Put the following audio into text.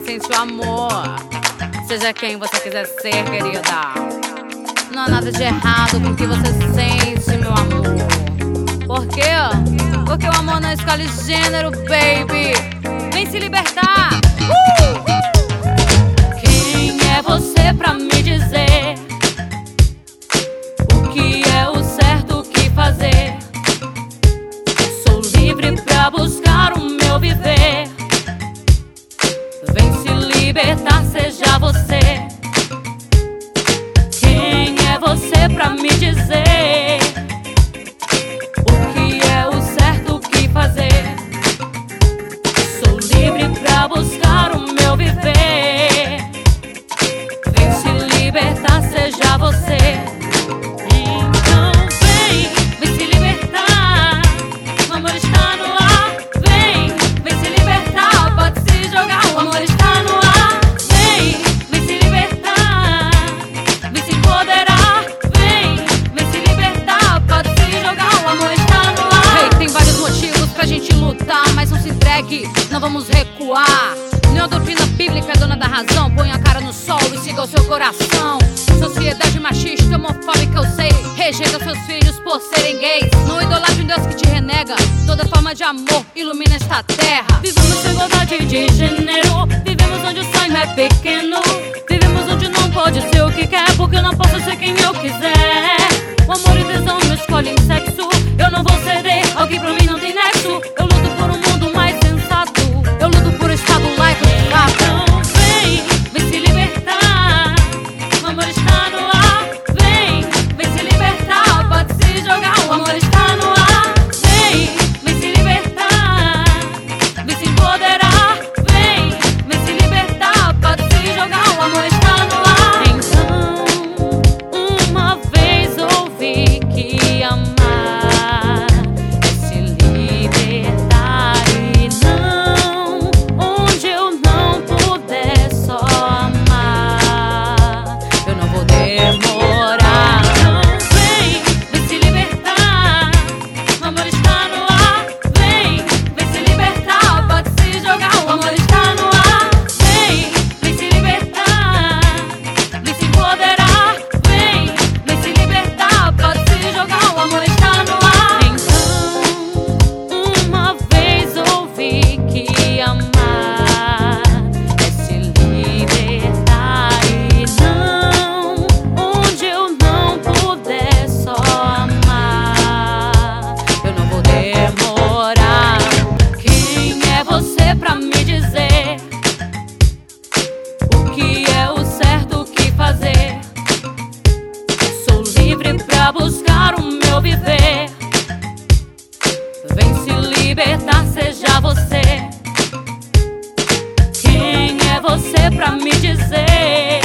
sente o amor. Seja quem você quiser ser, querida. Não há nada de errado com o que você sente, meu amor. Por quê? Porque o amor não escolhe gênero, baby. Vem se libertar. Quem é você pra me dizer o que é o certo, o que fazer? Sou livre pra buscar o meu viver. Vem se libertar, seja você. Quem é você pra me dizer o que é o certo, o que fazer? Sou livre pra buscar o meu viver. Vem se libertar, seja você. Então vem se libertar. O amor está no ar. Vem se libertar. Pode se jogar, o amor está no ar. Vem se libertar. Vem se empoderar. Vem se libertar. Pode se jogar, o amor está no ar. Hey, tem vários motivos pra gente lutar, mas não se entregue, não vamos recuar. Nenhuma doutrina bíblica é dona da razão. Põe a cara no sol e siga o seu coração. Sociedade machista, homofóbica, eu sei. Rejeita seus filhos por serem gays. Não idolatre um Deus que te renega. Toda forma de amor ilumina esta terra. Vivemos sem igualdade de gênero. Vivemos onde o sonho é pequeno. Vivemos onde não pode ser o que quer, porque eu não posso ser quem eu quiser. O amor e tesão não escolhem sexo. Eu não vou ceder ao que pra mim não tem nexo. Eu luto por um mundo mais sensato. Eu luto por um estado laico de fato. Então vem se libertar. O amor está no ar. Vem se libertar. Pode se jogar, o amor está no ar. Vem se libertar. Vem se empoderar. Vem se libertar. Pode se jogar, o amor está no ar. Então, uma vez ouvi que amar é se libertar e não onde eu não puder só amar. Eu não vou demorar. Vem se libertar. O amor está no ar. Vem se libertar. Pode se jogar, o amor está no ar. Vem se libertar. Vem se empoderar. Vem se libertar. Pode se jogar, o amor está no ar. Então, uma vez ouvi que amar é se libertar e não onde eu não puder só amar. Eu não vou demorar. Quem é você pra me dizer o que é o certo, o que fazer? Sou livre pra buscar o meu viver. Vem se libertar, seja você. Quem é você pra me dizer